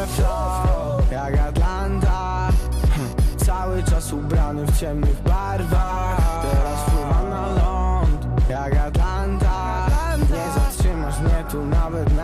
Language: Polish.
flow, jak Atlanta. Cały czas ubrany w ciemnych barwach. Teraz wpływam na ląd, jak Atlanta. Nie zatrzymasz mnie tu nawet